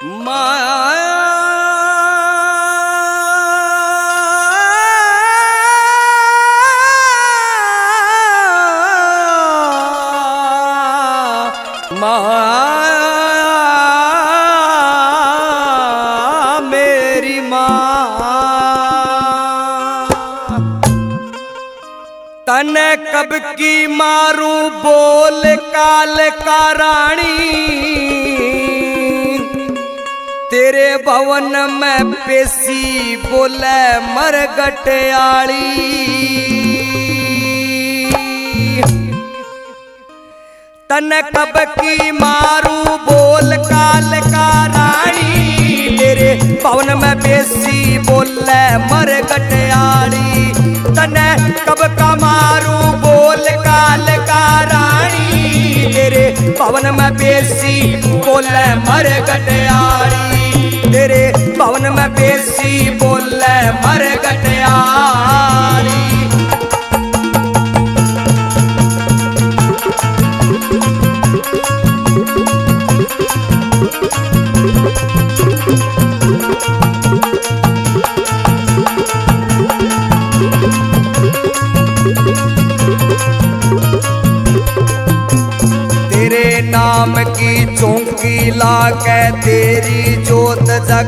माया मेरी माँ तने कब की मारू बोल काल का रानी तेरे भवन में पेशी बोले मरगटियाली तन कब की मारू बोल काल का रानी तेरे भवन में पेशी बोले मरगटियाली तन कब का मारू बोल काल का रानी तेरे भवन में पेशी बोले मरगटियाली तेरे भवन में पेशी बोले मरगटियाली नाम की चौकी लाके तेरी जोत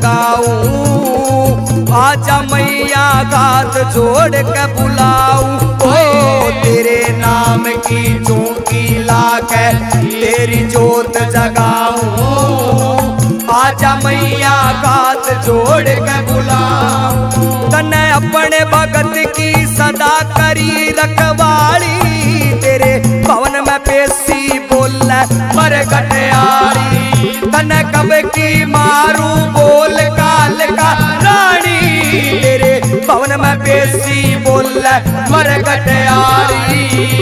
जगाऊं आजा मैया हाथ जोड़ के बुलाऊं ओ तेरे नाम की चौकी लाके तेरी जोत जगाऊं आजा मैया हाथ जोड़ के बुलाऊं तने अपने भगत की सदा करी रखवाली तेरे भवन में पेशी बोले मरगटियाली तने कब की मारू बोल काल का रानी तेरे भवन में पेशी बोले मरगटियाली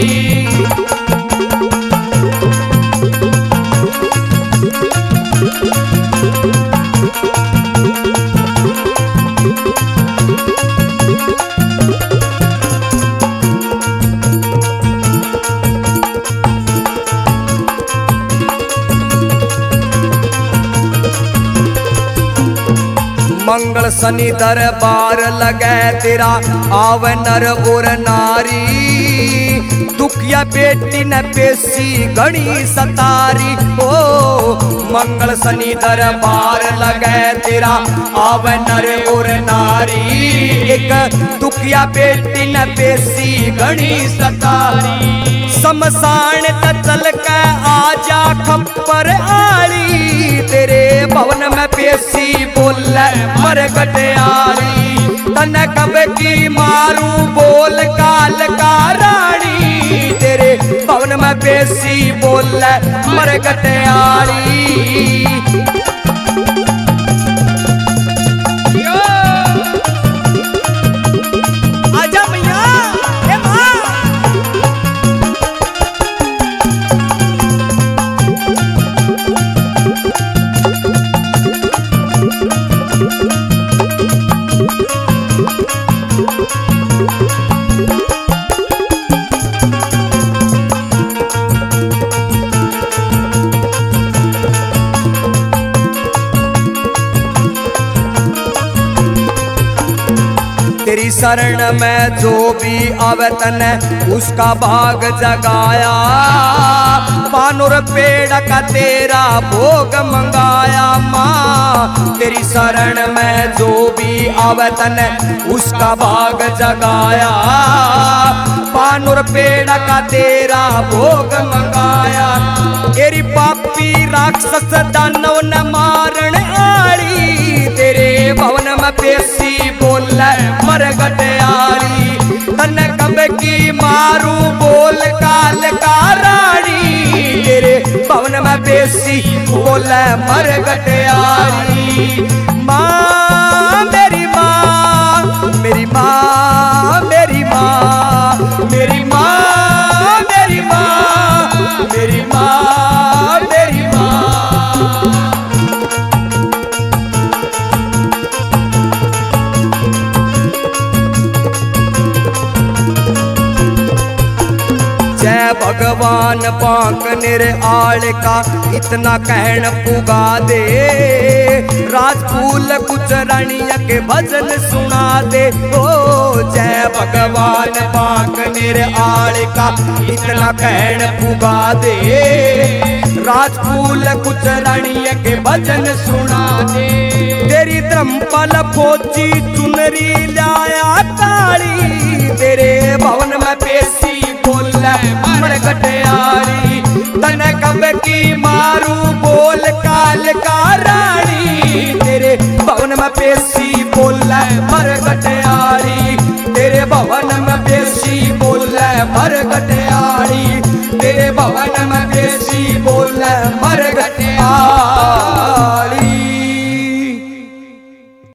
मंगल शनि दरबार लगे तेरा आव नर और नारी दुखिया बेटी न पेशी गणी सतारी ओ मंगल शनि दरबार लगे तेरा आव नर और नारी एक दुखिया बेटी न पेशी गणी सतारी शमशान चल के आजा खप्पर आली तेरे भवन में पेशी बोले मरगटियाली तन कब की मारू बोल काल का रानी तेरे भवन में पेशी बोले मरगटियाली तेरी शरण में जो भी आवे तने उसका भाग जगाया पानुर पेड़ का तेरा भोग मंगाया माँ तेरी शरण में जो भी आवे तने उसका भाग जगाया पानुर पेड़ का तेरा भोग मंगाया तेरी पापी राक्षस दानव न मारण आली तेरे भवन में पेशी बोले मरगटियाली तन कब की मारू बोल काल का रानी तेरे भवन में पेशी बोले मरगटियाली माँ मेरी माँ मेरी माँ मेरी माँ मेरी माँ मेरी माँ मेरी माँ मेरी माँ भगवान पाक निर आड़ का इतना कहन पुगा दे राजफूल कुछ रानिया के भजन सुना दे। ओ जय भगवान पाक मेरे आड़ का इतना कहन पुगा दे। राजफूल कुछ रानिया के भजन सुना दे। तेरी धर्मपाल फौजी चुनरी लाया काली, तेरे भवन में पेशी बोल मर गटियारी। तन कब की मारू बोल काल का रानी, तेरे भवन में पेशी बोल मर गटियारी। तेरे भवन में पेशी बोल मर गटियारी।